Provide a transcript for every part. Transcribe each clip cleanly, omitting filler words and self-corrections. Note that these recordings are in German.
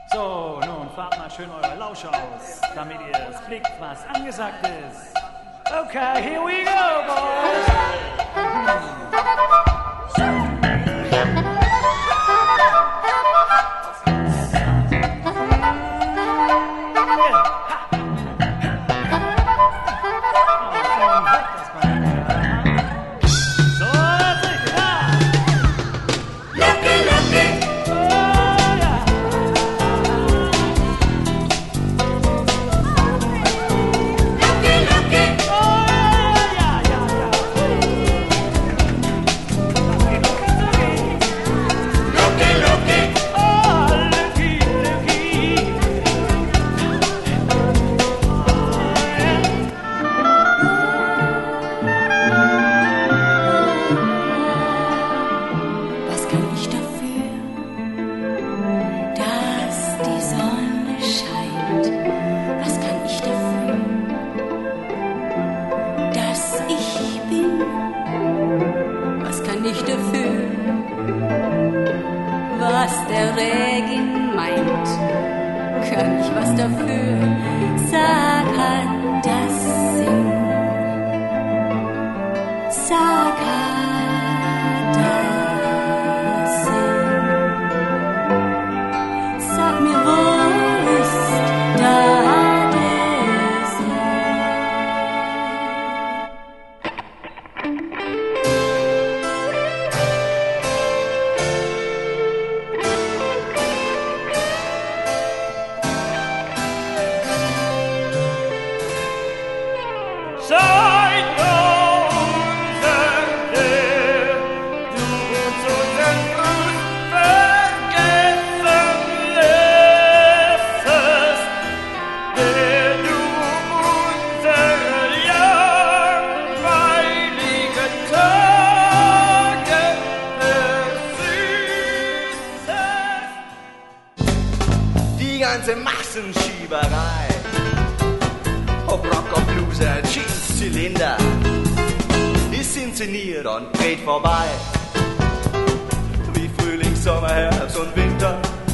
So, nun fahrt mal schön eure Lausche aus, damit ihr es blickt, was angesagt ist. Okay, here we go, boys! Massenschieberei. Ob Rock, ob Blueser, Jeans, Zylinder, ist inszeniert und geht vorbei. Wie Frühling, Sommer, Herbst und Winter.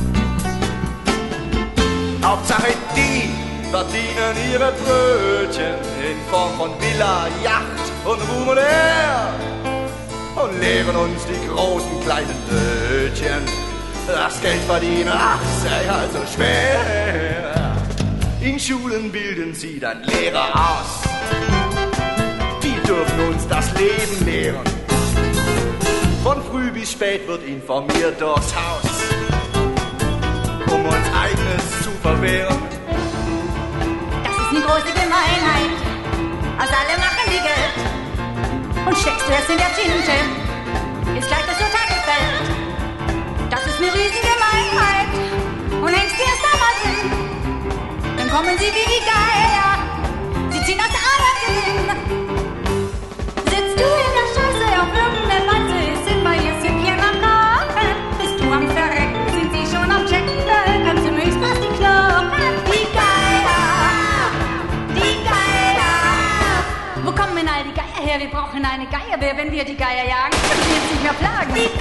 Hauptsache die verdienen ihre Brötchen in Form von Villa, Yacht und Ruhm und Ehr und lehren uns die großen kleinen Blödchen. Das Geld verdienen, ach, sei halt so schwer. In Schulen bilden sie dann Lehrer aus. Die dürfen uns das Leben lehren. Von früh bis spät wird informiert durchs Haus, um uns Eigenes zu verwehren. Das ist eine große Gemeinheit. Aus alle machen die Geld. Und steckst du es in der Tinte, ist gleich das Urteil gefällt. Das ist eine Riesengemeinheit. Und hängst dir erst einmal hin, dann kommen sie wie die Geier. Sie ziehen aus allem Gewinn. Sitzt du in der Scheiße auf irgendeiner Wanze, sind bei ihr Süppchen am Kochen. Bist du am Verrecken, sind sie schon am Checken. Kannst du höchstens die Knochen. Die Geier, die Geier. Wo kommen all die Geier her? Wir brauchen eine Geierwehr, wenn wir die Geier jagen. Können wir jetzt nicht mehr plagen. Die